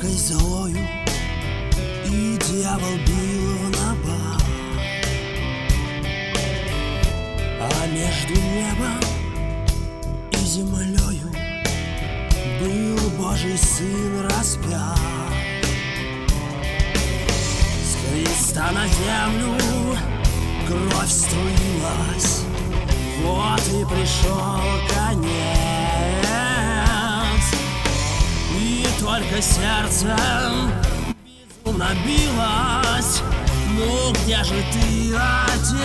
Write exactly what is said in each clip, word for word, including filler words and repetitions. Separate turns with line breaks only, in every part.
музыкой злою, и дьявол бил в набат. А между небом и землею был Божий Сын распят. С Христа на землю кровь струилась, вот и пришел конец. И только сердцем безумно билось: ну где же ты, Отец?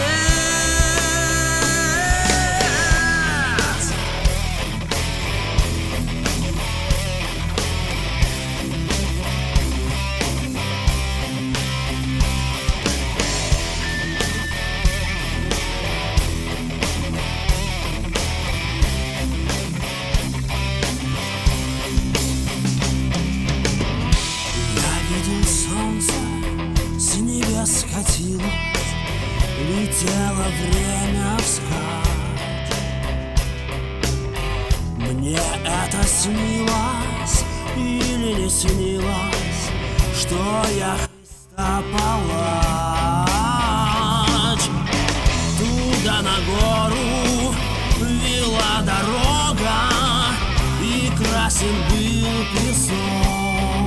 Солнце с небес скатилось, летело время вскачь. Мне это снилось или не снилось, что я Христа палач? Туда на гору вела дорога, и красен был песок.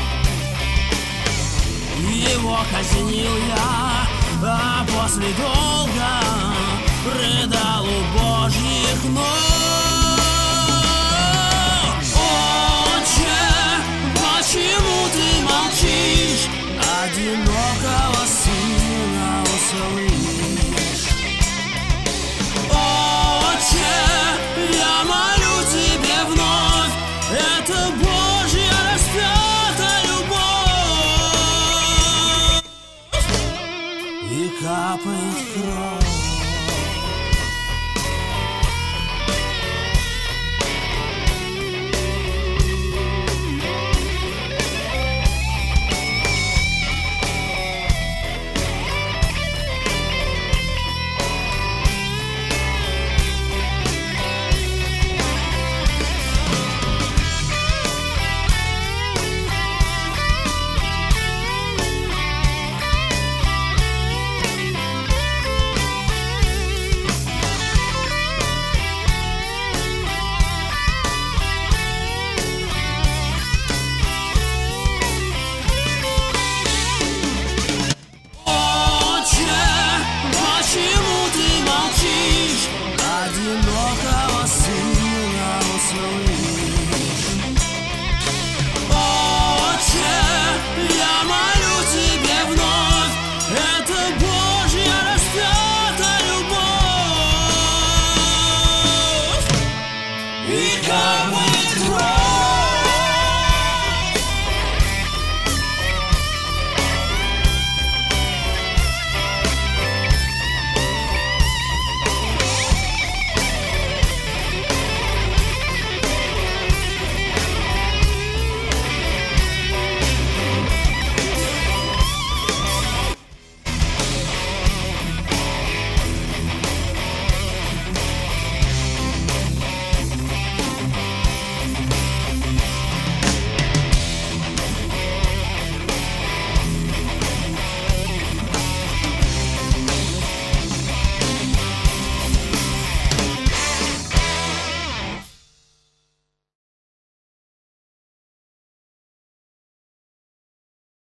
Его казнил я, а после долга предал у Божьих ног.